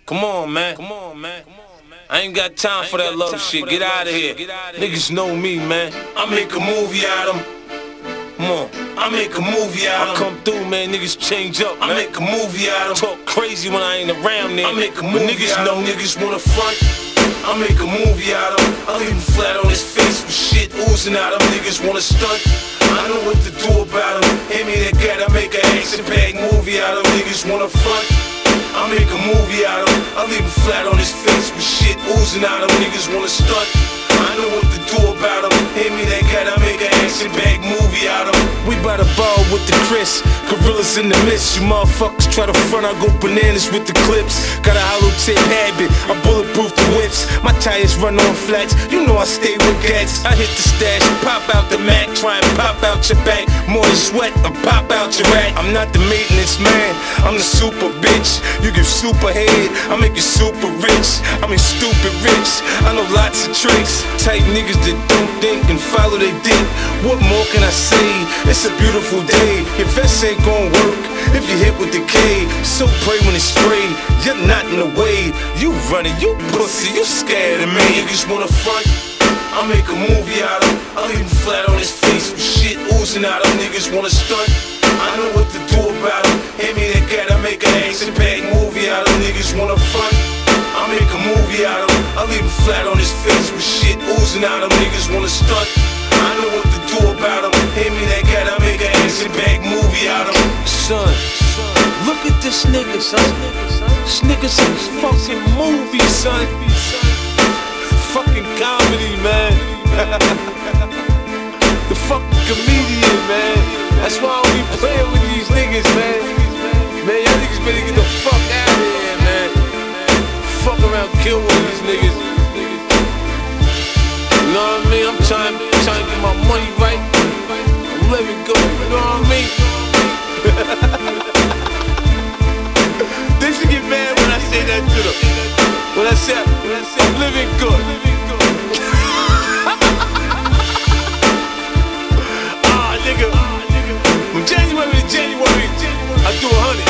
Come on, man. I ain't got time for that love shit. Get out of here. Niggas know me, man. I make a movie out of 'em. Come on. I make a movie out of 'em. I come through, man. Niggas change up, man. I make a movie out of 'em. Talk crazy when I ain't around there. I make a movie niggas know niggas wanna front. I make a movie out of him. I leave him flat on his face with shit oozing out of him. Niggas wanna stunt. I know what to do about him. Hand me that gat, I make an action-packed movie out of him. Niggas wanna front. I make a movie out of him. I leave him flat on his face with shit oozing out of him. Niggas wanna stunt. I know what to do about him. Hand me that gat, I make an action-packed movie out of him. We by the bar with the Chris, gorillas in the mist. You motherfuckers try to front, I go bananas with the clips. Got a hollow tip habit, I bulletproof the whips. My tires run on flats, you know I stay with gats. I hit the stash, pop out the Mac, try and pop out your back. More than sweat, I pop out your rack. I'm not the maintenance man, I'm the super bitch. You give super head, I make you super rich. I mean stupid rich, I know lots of tricks. Type niggas that don't think and follow they dick. What more can I say? It's a beautiful day. Your vest ain't gon' work if you hit with the K. So pray when it's spray, you're not in the way. You running, you pussy, you scared of me. Niggas wanna front, I make a movie out of him. I leave him flat on his face with shit oozing out of him. Niggas wanna stunt, I know what to do about him. Hand me that cat, I make an action-packed movie out of him. Niggas wanna front, I make a movie out of him. I leave him flat on his face with shit oozing out of him. Niggas wanna stunt, I know what to do about him. Hand me that cat, I make an action-packed movie out of him. Son, look at this nigga, son. This nigga's a fucking movie, son. Fucking comedy, man. The fucking comedian, man. That's why I don't be playing with these niggas, man. Man, y'all niggas better get the fuck out of here, man. Fuck around, kill one of these niggas. You know what I mean? I'm trying to get my money right. I'm living good, you know what I mean? They should get mad when I say that to them. When I say I'm living good. Ah, nigga. From January to January, I do 100.